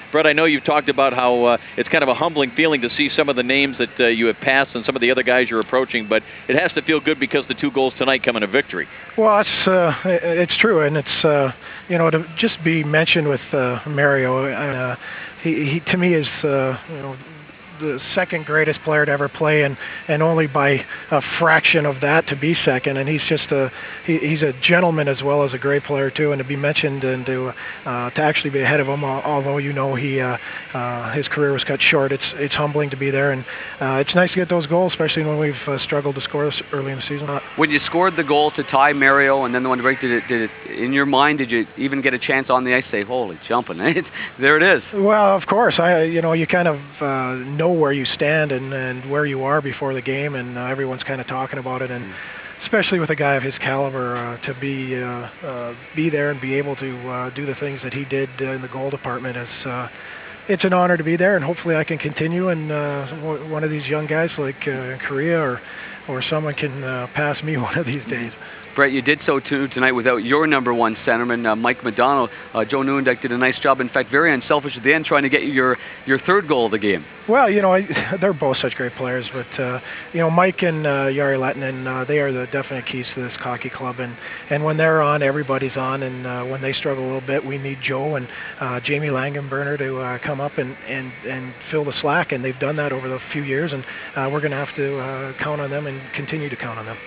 Brett, I know you've talked about how it's kind of a humbling feeling to see some of the names that you have passed and some of the other guys you're approaching, but it has to feel good because the 2 goals tonight come in a victory. Well, it's true, and it's to just be mentioned with Mario. He to me is the second greatest player to ever play, and only by a fraction of that to be second. And he's just he's a gentleman as well as a great player too. And to be mentioned and to actually be ahead of him, although he his career was cut short, it's humbling to be there, and it's nice to get those goals, especially when we've struggled to score this early in the season. When you scored the goal to tie Mario and then the one to break, did it in your mind? Did you even get a chance on the ice? Say, holy jumping! There it is. Well, of course, you kind of know where you stand and where you are before the game, and everyone's kind of talking about it, and especially with a guy of his caliber, to be there and be able to do the things that he did in the goal department is. It's an honor to be there, and hopefully I can continue, and one of these young guys like Korea or someone can pass me one of these days. Brett, you did so too tonight without your number one centerman, Mike McDonald. Joe Nieuwendyk did a nice job, in fact, very unselfish at the end, trying to get you your third goal of the game. Well, they're both such great players, but Mike and Jari Lehtinen, they are the definite keys to this hockey club, and when they're on, everybody's on, and when they struggle a little bit, we need Joe and Jamie Langenberner to come up and fill the slack, and they've done that over the few years, and we're going to have to count on them and continue to count on them.